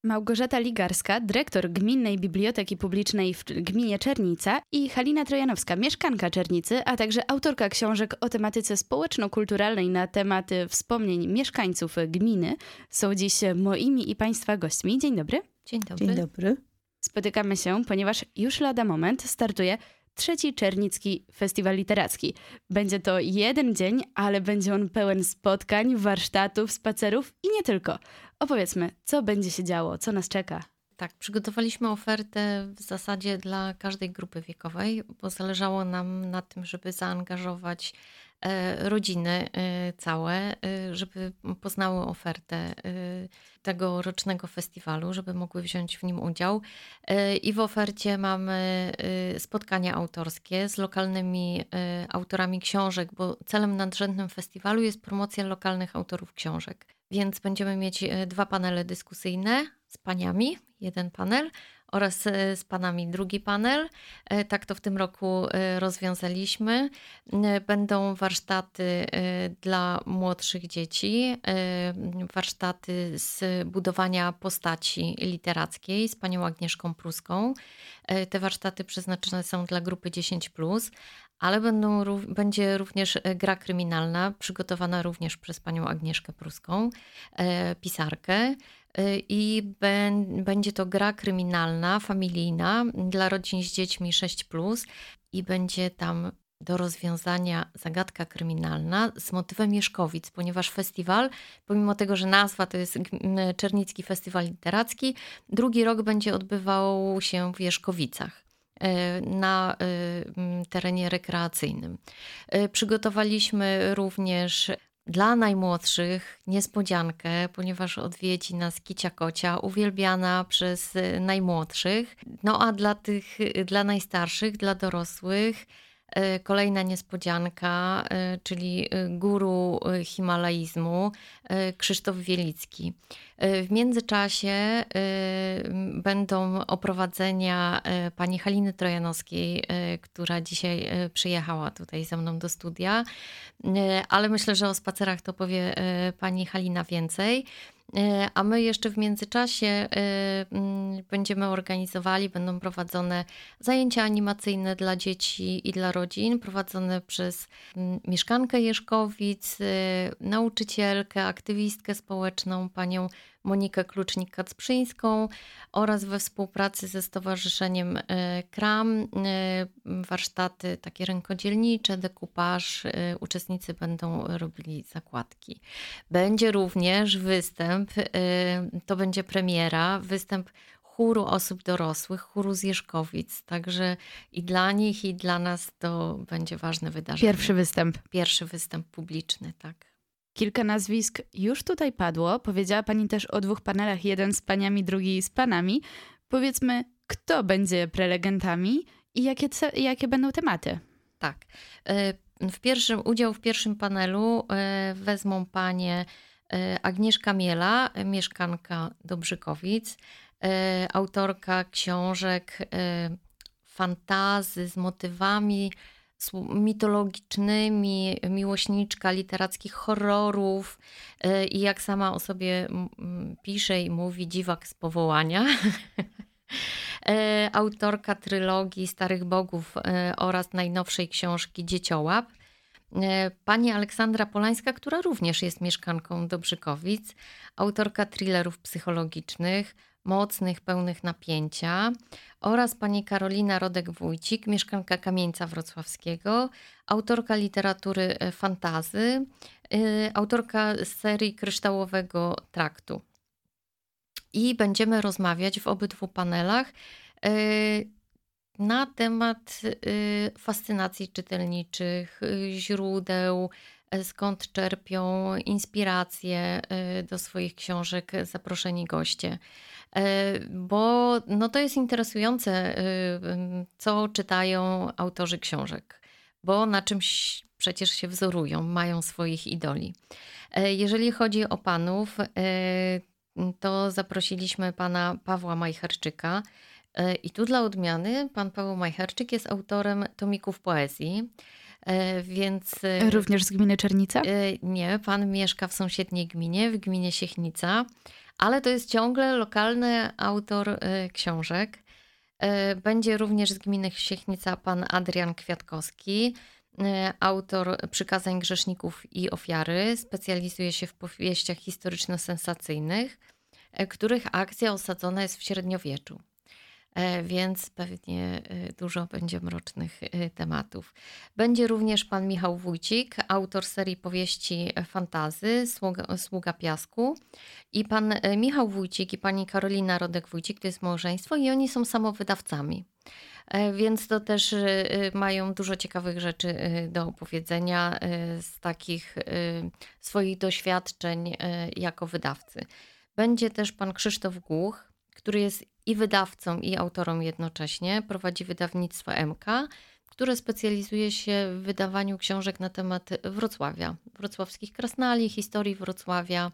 Małgorzata Ligarska, dyrektor Gminnej Biblioteki Publicznej w gminie Czernica i Halina Trojanowska, mieszkanka Czernicy, a także autorka książek o tematyce społeczno-kulturalnej na tematy wspomnień mieszkańców gminy są dziś moimi i Państwa gośćmi. Dzień dobry. Dzień dobry. Dzień dobry. Spotykamy się, ponieważ już lada moment startuje 3. Czernicki Festiwal Literacki. Będzie to jeden dzień, ale będzie on pełen spotkań, warsztatów, spacerów i nie tylko. Opowiedzmy, co będzie się działo, co nas czeka. Tak, przygotowaliśmy ofertę w zasadzie dla każdej grupy wiekowej, bo zależało nam na tym, żeby zaangażować rodziny całe, żeby poznały ofertę tego rocznego festiwalu, żeby mogły wziąć w nim udział. I w ofercie mamy spotkania autorskie z lokalnymi autorami książek, bo celem nadrzędnym festiwalu jest promocja lokalnych autorów książek. Więc będziemy mieć 2 panele dyskusyjne z paniami, jeden panel, oraz z panami drugi panel. Tak to w tym roku rozwiązaliśmy. Będą warsztaty dla młodszych dzieci, warsztaty z budowania postaci literackiej z panią Agnieszką Pruską. Te warsztaty przeznaczone są dla grupy 10+, ale będzie również gra kryminalna, przygotowana również przez panią Agnieszkę Pruską, pisarkę. I będzie to gra kryminalna, familijna dla rodzin z dziećmi 6+, i będzie tam do rozwiązania zagadka kryminalna z motywem Jeżkowic, ponieważ festiwal, pomimo tego, że nazwa to jest Czernicki Festiwal Literacki, drugi rok będzie odbywał się w Jeżkowicach na terenie rekreacyjnym. Przygotowaliśmy również dla najmłodszych niespodziankę, ponieważ odwiedzi nas Kicia Kocia, uwielbiana przez najmłodszych. No a dla najstarszych, dla dorosłych kolejna niespodzianka, czyli guru himalaizmu Krzysztof Wielicki. W międzyczasie będą oprowadzenia pani Haliny Trojanowskiej, która dzisiaj przyjechała tutaj ze mną do studia, ale myślę, że o spacerach to powie pani Halina więcej. A my jeszcze w międzyczasie będziemy organizowali, będą prowadzone zajęcia animacyjne dla dzieci i dla rodzin, prowadzone przez mieszkankę Jeżkowic, nauczycielkę, aktywistkę społeczną, panią Monikę Klucznik-Kacprzyńską oraz we współpracy ze Stowarzyszeniem KRAM warsztaty takie rękodzielnicze, dekupaż. Uczestnicy będą robili zakładki. Będzie również występ, to będzie premiera, występ chóru osób dorosłych, chóru z Jeżkowic. Także i dla nich, i dla nas to będzie ważne wydarzenie. Pierwszy występ publiczny, tak. Kilka nazwisk już tutaj padło. Powiedziała pani też o 2 panelach, jeden z paniami, drugi z panami. Powiedzmy, kto będzie prelegentami i jakie będą tematy? Tak. Udział w pierwszym panelu wezmą panie Agnieszka Miela, mieszkanka Dobrzykowic, autorka książek fantasy z motywami mitologicznymi, miłośniczka literackich horrorów i jak sama o sobie pisze i mówi, dziwak z powołania. Autorka trylogii Starych Bogów oraz najnowszej książki Dzieciołap. Pani Aleksandra Polańska, która również jest mieszkanką Dobrzykowic, autorka thrillerów psychologicznych, mocnych, pełnych napięcia, oraz pani Karolina Rodek-Wójcik, mieszkanka Kamieńca Wrocławskiego, autorka literatury fantasy, autorka serii Kryształowego Traktu. I będziemy rozmawiać w obydwu panelach na temat fascynacji czytelniczych, źródeł, skąd czerpią inspiracje do swoich książek zaproszeni goście. Bo no to jest interesujące, co czytają autorzy książek, bo na czymś przecież się wzorują, mają swoich idoli. Jeżeli chodzi o panów, to zaprosiliśmy pana Pawła Majcherczyka. I tu dla odmiany pan Paweł Majcherczyk jest autorem tomików poezji. Więc również z gminy Czernica? Nie, pan mieszka w sąsiedniej gminie, w gminie Siechnica, ale to jest ciągle lokalny autor książek. Będzie również z gminy Siechnica pan Adrian Kwiatkowski, autor Przykazań grzeszników i ofiary. Specjalizuje się w powieściach historyczno-sensacyjnych, których akcja osadzona jest w średniowieczu. Więc pewnie dużo będzie mrocznych tematów. Będzie również pan Michał Wójcik, autor serii powieści fantazy Sługa Piasku. I pan Michał Wójcik i pani Karolina Rodek-Wójcik to jest małżeństwo i oni są samowydawcami. Więc to też mają dużo ciekawych rzeczy do opowiedzenia z takich swoich doświadczeń jako wydawcy. Będzie też pan Krzysztof Głuch, który jest i wydawcą, i autorą jednocześnie. Prowadzi wydawnictwo MK, które specjalizuje się w wydawaniu książek na temat Wrocławia, wrocławskich krasnali, historii Wrocławia.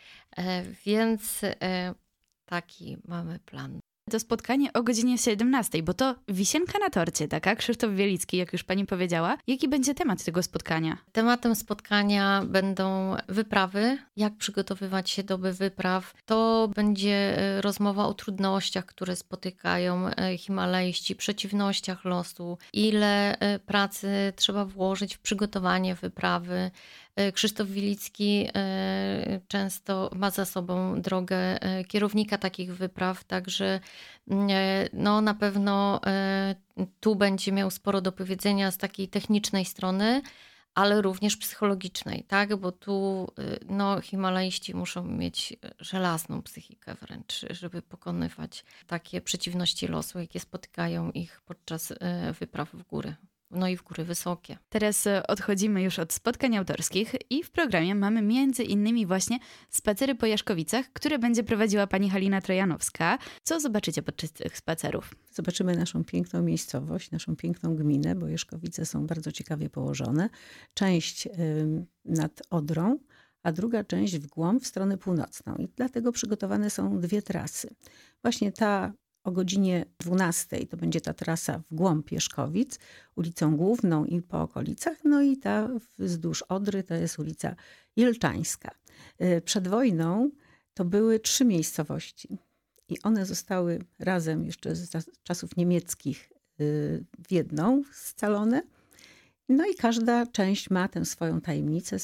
Więc taki mamy plan. To spotkanie o godzinie 17, bo to wisienka na torcie, taka? Krzysztof Wielicki, jak już pani powiedziała. Jaki będzie temat tego spotkania? Tematem spotkania będą wyprawy, jak przygotowywać się do wypraw. To będzie rozmowa o trudnościach, które spotykają Himalaiści, przeciwnościach losu, ile pracy trzeba włożyć w przygotowanie wyprawy. Krzysztof Wielicki często ma za sobą drogę kierownika takich wypraw, także no, na pewno tu będzie miał sporo do powiedzenia z takiej technicznej strony, ale również psychologicznej, tak? Bo tu no, Himalaiści muszą mieć żelazną psychikę wręcz, żeby pokonywać takie przeciwności losu, jakie spotykają ich podczas wypraw w góry. No i w góry wysokie. Teraz odchodzimy już od spotkań autorskich i w programie mamy między innymi właśnie spacery po Jaszkowicach, które będzie prowadziła pani Halina Trojanowska. Co zobaczycie podczas tych spacerów? Zobaczymy naszą piękną miejscowość, naszą piękną gminę, bo Jaszkowice są bardzo ciekawie położone. Część nad Odrą, a druga część w głąb w stronę północną. I dlatego przygotowane są dwie trasy. Właśnie ta o godzinie 12 to będzie ta trasa w głąb Jaszkowic, ulicą Główną i po okolicach. No i ta wzdłuż Odry to jest ulica Jelczańska. Przed wojną to były 3 miejscowości i one zostały razem jeszcze z czasów niemieckich w jedną scalone. No i każda część ma tę swoją tajemnicę,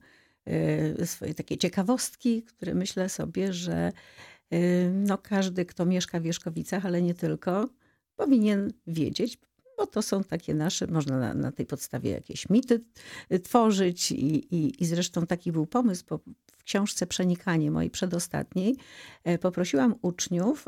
swoje takie ciekawostki, które myślę sobie, że no każdy, kto mieszka w Jaszkowicach, ale nie tylko, powinien wiedzieć, bo to są takie nasze, można na tej podstawie jakieś mity tworzyć i zresztą taki był pomysł, bo w książce Przenikanie, mojej przedostatniej, poprosiłam uczniów,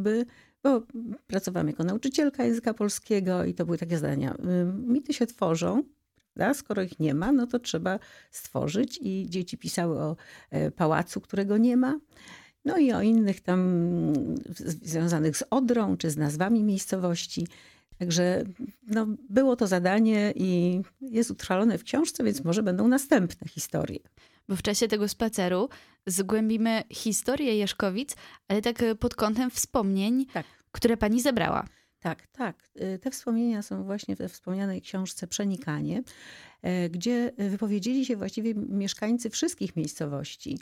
bo pracowałam jako nauczycielka języka polskiego i to były takie zadania. Mity się tworzą, prawda? Skoro ich nie ma, no to trzeba stworzyć i dzieci pisały o pałacu, którego nie ma. No i o innych tam związanych z Odrą, czy z nazwami miejscowości. Także no, było to zadanie i jest utrwalone w książce, więc może będą następne historie. Bo w czasie tego spaceru zgłębimy historię Jaszkowic, ale tak pod kątem wspomnień, które pani zebrała. Tak. Te wspomnienia są właśnie we wspomnianej książce Przenikanie, gdzie wypowiedzieli się właściwie mieszkańcy wszystkich miejscowości.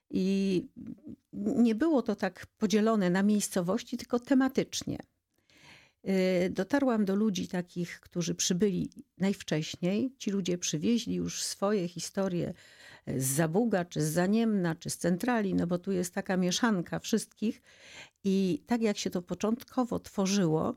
I nie było to tak podzielone na miejscowości, tylko tematycznie. Dotarłam do ludzi takich, którzy przybyli najwcześniej. Ci ludzie przywieźli już swoje historie z Zabuga, czy z Zaniemna, czy z Centrali, no bo tu jest taka mieszanka wszystkich. I tak jak się to początkowo tworzyło,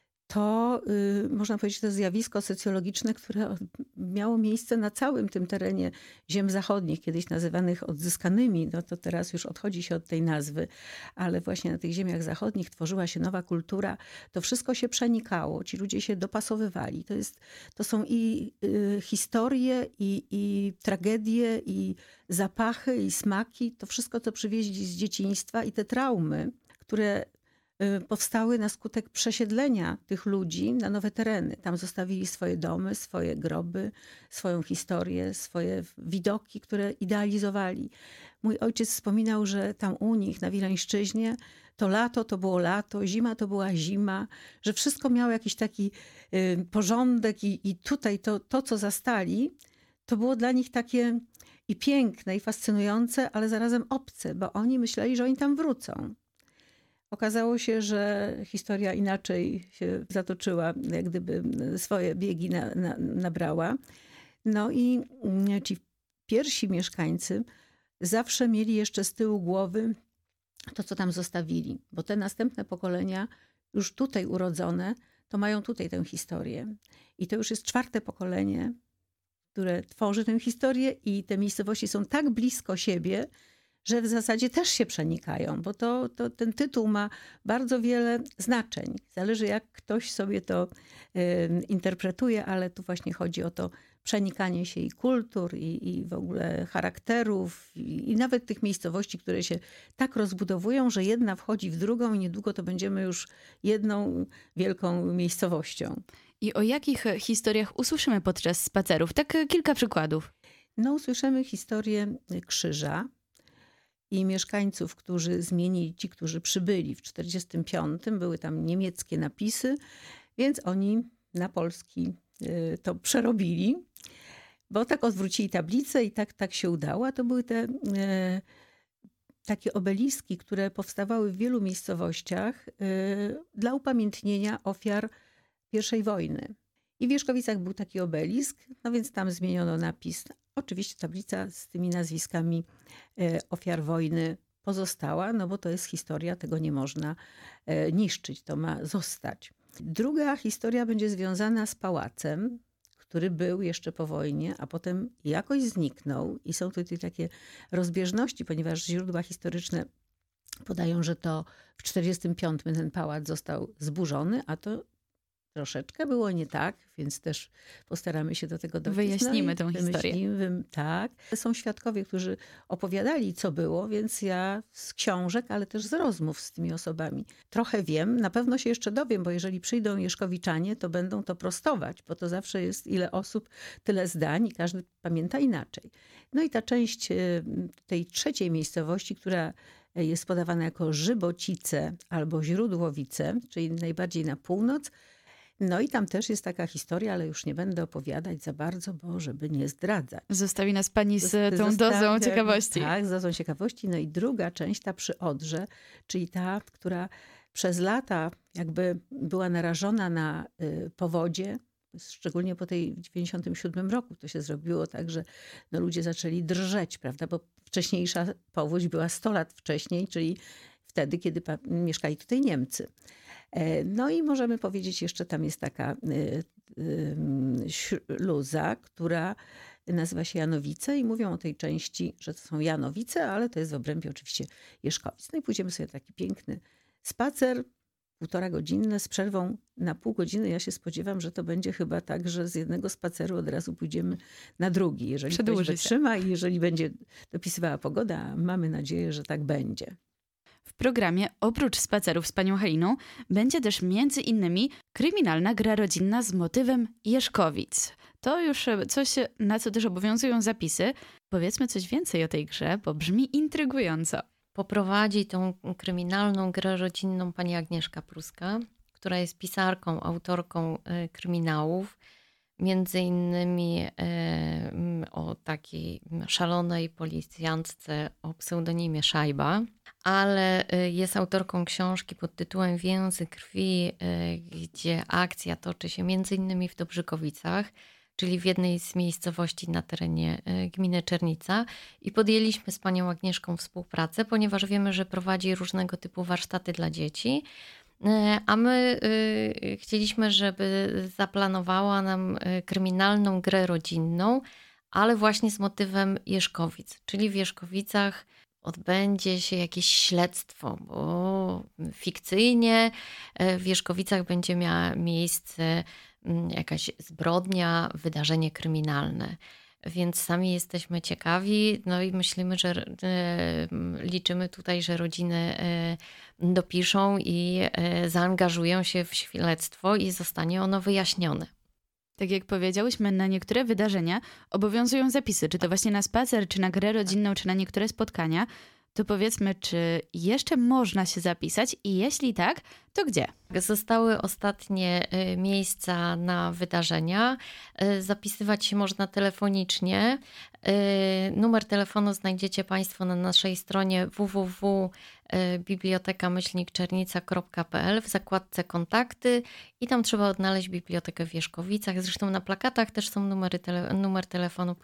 to można powiedzieć, to zjawisko socjologiczne, które miało miejsce na całym tym terenie ziem zachodnich, kiedyś nazywanych odzyskanymi, no to teraz już odchodzi się od tej nazwy, ale właśnie na tych ziemiach zachodnich tworzyła się nowa kultura, to wszystko się przenikało, ci ludzie się dopasowywali. To są i historie, i tragedie, i zapachy, i smaki, to wszystko, co przywieźli z dzieciństwa i te traumy, które powstały na skutek przesiedlenia tych ludzi na nowe tereny. Tam zostawili swoje domy, swoje groby, swoją historię, swoje widoki, które idealizowali. Mój ojciec wspominał, że tam u nich na Wileńszczyźnie to lato to było lato, zima to była zima, że wszystko miało jakiś taki porządek i tutaj to, co zastali, to było dla nich takie i piękne, i fascynujące, ale zarazem obce, bo oni myśleli, że oni tam wrócą. Okazało się, że historia inaczej się zatoczyła, jak gdyby swoje biegi nabrała. No i ci pierwsi mieszkańcy zawsze mieli jeszcze z tyłu głowy to, co tam zostawili, bo te następne pokolenia, już tutaj urodzone, to mają tutaj tę historię. I to już jest 4. pokolenie, które tworzy tę historię i te miejscowości są tak blisko siebie, że w zasadzie też się przenikają, bo ten tytuł ma bardzo wiele znaczeń. Zależy, jak ktoś sobie to interpretuje, ale tu właśnie chodzi o to przenikanie się i kultur, i w ogóle charakterów, i nawet tych miejscowości, które się tak rozbudowują, że jedna wchodzi w drugą i niedługo to będziemy już jedną wielką miejscowością. I o jakich historiach usłyszymy podczas spacerów? Tak kilka przykładów. No, usłyszymy historię krzyża i mieszkańców, którzy zmienili, ci, którzy przybyli w 1945. Były tam niemieckie napisy, więc oni na polski to przerobili, bo tak odwrócili tablicę i tak się udało. To były te takie obeliski, które powstawały w wielu miejscowościach dla upamiętnienia ofiar I wojny. I w Wierzchowicach był taki obelisk, no więc tam zmieniono napis. Oczywiście tablica z tymi nazwiskami ofiar wojny pozostała, no bo to jest historia, tego nie można niszczyć, to ma zostać. Druga historia będzie związana z pałacem, który był jeszcze po wojnie, a potem jakoś zniknął. I są tutaj takie rozbieżności, ponieważ źródła historyczne podają, że to w 1945 ten pałac został zburzony, a to troszeczkę było nie tak, więc też postaramy się do tego dotrzeć. Wyjaśnimy tę historię. Tak. Są świadkowie, którzy opowiadali, co było, więc ja z książek, ale też z rozmów z tymi osobami trochę wiem. Na pewno się jeszcze dowiem, bo jeżeli przyjdą Jeszkowiczanie, to będą to prostować, bo to zawsze jest ile osób, tyle zdań i każdy pamięta inaczej. No i ta część tej trzeciej miejscowości, która jest podawana jako Żybocice albo Źródłowice, czyli najbardziej na północ. No i tam też jest taka historia, ale już nie będę opowiadać za bardzo, bo żeby nie zdradzać. Zostawi nas pani z tą dozą ciekawości. Tak, z dozą ciekawości. No i druga część, ta przy Odrze, czyli ta, która przez lata jakby była narażona na powodzie, szczególnie po tej 97 roku to się zrobiło tak, że no ludzie zaczęli drżeć, prawda, bo wcześniejsza powódź była 100 lat wcześniej, czyli wtedy, kiedy mieszkali tutaj Niemcy. No i możemy powiedzieć, jeszcze tam jest taka śluza, która nazywa się Janowice i mówią o tej części, że to są Janowice, ale to jest w obrębie oczywiście Jeszkowic. No i pójdziemy sobie taki piękny spacer, 1,5 godzinny z przerwą na pół godziny. Ja się spodziewam, że to będzie chyba tak, że z jednego spaceru od razu pójdziemy na drugi. Jeżeli ktoś wytrzyma i jeżeli będzie dopisywała pogoda, mamy nadzieję, że tak będzie. W programie oprócz spacerów z panią Haliną będzie też między innymi kryminalna gra rodzinna z motywem Jeszkowic. To już coś, na co też obowiązują zapisy. Powiedzmy coś więcej o tej grze, bo brzmi intrygująco. Poprowadzi tą kryminalną grę rodzinną pani Agnieszka Pruska, która jest pisarką, autorką kryminałów. Między innymi o takiej szalonej policjantce o pseudonimie Szajba, ale jest autorką książki pod tytułem Więzy krwi, gdzie akcja toczy się między innymi w Dobrzykowicach, czyli w jednej z miejscowości na terenie gminy Czernica. I podjęliśmy z panią Agnieszką współpracę, ponieważ wiemy, że prowadzi różnego typu warsztaty dla dzieci. A my chcieliśmy, żeby zaplanowała nam kryminalną grę rodzinną, ale właśnie z motywem Jeszkowic. Czyli w Jeszkowicach odbędzie się jakieś śledztwo, bo fikcyjnie w Jeszkowicach będzie miała miejsce jakaś zbrodnia, wydarzenie kryminalne. Więc sami jesteśmy ciekawi, no i myślimy, że liczymy tutaj, że rodziny dopiszą i zaangażują się w śledztwo i zostanie ono wyjaśnione. Tak jak powiedziałyśmy, na niektóre wydarzenia obowiązują zapisy, czy to właśnie na spacer, czy na grę rodzinną, czy na niektóre spotkania. To powiedzmy, czy jeszcze można się zapisać i jeśli tak, to gdzie? Zostały ostatnie miejsca na wydarzenia. Zapisywać się można telefonicznie. Numer telefonu znajdziecie Państwo na naszej stronie www.biblioteka-czernica.pl w zakładce kontakty i tam trzeba odnaleźć Bibliotekę w Wierzchowicach. Zresztą na plakatach też są numer telefonu,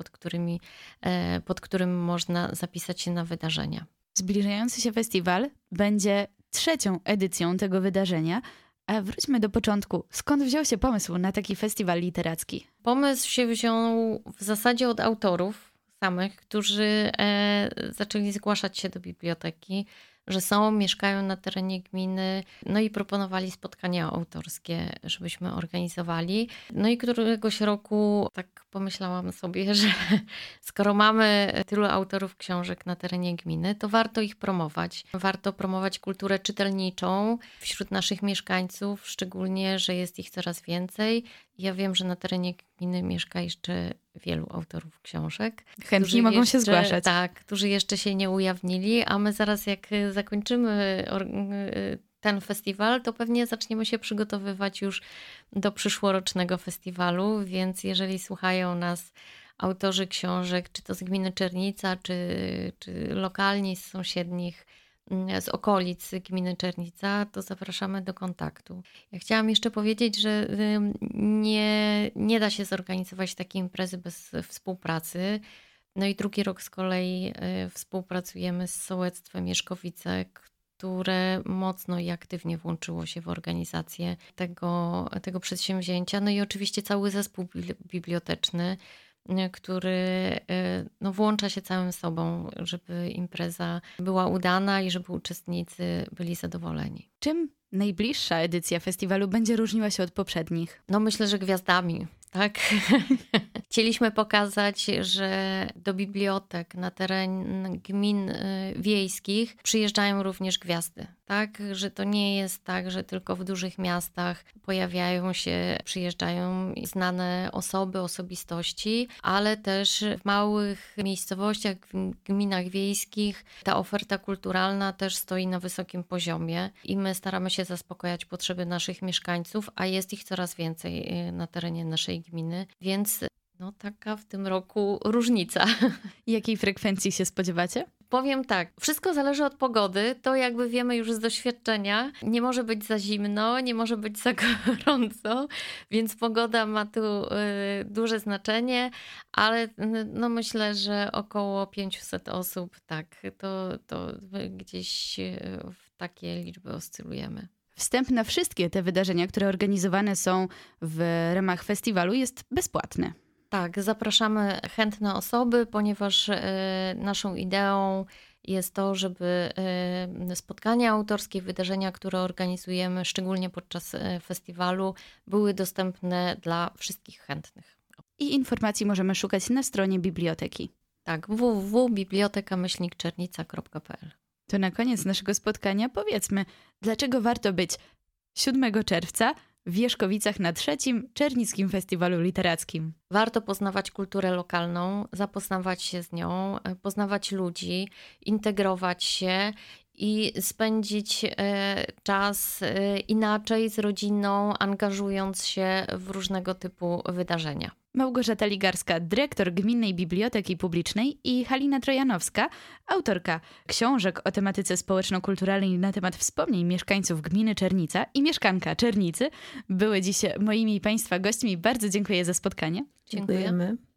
pod którym można zapisać się na wydarzenia. Zbliżający się festiwal będzie 3. edycją tego wydarzenia, a wróćmy do początku. Skąd wziął się pomysł na taki festiwal literacki? Pomysł się wziął w zasadzie od autorów samych, którzy zaczęli zgłaszać się do biblioteki, że mieszkają na terenie gminy, no i proponowali spotkania autorskie, żebyśmy organizowali. No i któregoś roku tak pomyślałam sobie, że skoro mamy tylu autorów książek na terenie gminy, to warto ich promować. Warto promować kulturę czytelniczą wśród naszych mieszkańców, szczególnie, że jest ich coraz więcej. Ja wiem, że na terenie gminy mieszka jeszcze wielu autorów książek. Chętni mogą się zgłaszać. Tak, którzy jeszcze się nie ujawnili, a my zaraz jak zakończymy ten festiwal, to pewnie zaczniemy się przygotowywać już do przyszłorocznego festiwalu, więc jeżeli słuchają nas autorzy książek, czy to z gminy Czernica, czy lokalni z sąsiednich, z okolic gminy Czernica, to zapraszamy do kontaktu. Ja chciałam jeszcze powiedzieć, że nie da się zorganizować takiej imprezy bez współpracy. No i drugi rok z kolei współpracujemy z Sołectwem Wierzchowice, które mocno i aktywnie włączyło się w organizację tego przedsięwzięcia. No i oczywiście cały zespół biblioteczny, który włącza się całym sobą, żeby impreza była udana i żeby uczestnicy byli zadowoleni. Czym najbliższa edycja festiwalu będzie różniła się od poprzednich? No myślę, że gwiazdami. Tak. Chcieliśmy pokazać, że do bibliotek na teren gmin wiejskich przyjeżdżają również gwiazdy. Tak, że to nie jest tak, że tylko w dużych miastach przyjeżdżają znane osoby, osobistości, ale też w małych miejscowościach, w gminach wiejskich ta oferta kulturalna też stoi na wysokim poziomie i my staramy się zaspokojać potrzeby naszych mieszkańców, a jest ich coraz więcej na terenie naszej gminy, więc taka w tym roku różnica. Jakiej frekwencji się spodziewacie? Powiem tak, wszystko zależy od pogody, to jakby wiemy już z doświadczenia. Nie może być za zimno, nie może być za gorąco, więc pogoda ma tu duże znaczenie, ale myślę, że około 500 osób, tak, to gdzieś w takie liczby oscylujemy. Wstęp na wszystkie te wydarzenia, które organizowane są w ramach festiwalu, jest bezpłatny. Tak, zapraszamy chętne osoby, ponieważ naszą ideą jest to, żeby spotkania autorskie, wydarzenia, które organizujemy, szczególnie podczas festiwalu, były dostępne dla wszystkich chętnych. I informacji możemy szukać na stronie biblioteki. Tak, www.biblioteka-czernica.pl. To na koniec naszego spotkania powiedzmy, dlaczego warto być 7 czerwca w Wierzchowicach na 3. Czernickim Festiwalu Literackim. Warto poznawać kulturę lokalną, zapoznawać się z nią, poznawać ludzi, integrować się i spędzić czas inaczej z rodziną, angażując się w różnego typu wydarzenia. Małgorzata Ligarska, dyrektor Gminnej Biblioteki Publicznej i Halina Trojanowska, autorka książek o tematyce społeczno-kulturalnej na temat wspomnień mieszkańców gminy Czernica i mieszkanka Czernicy, były dziś moimi i Państwa gośćmi. Bardzo dziękuję za spotkanie. Dziękujemy.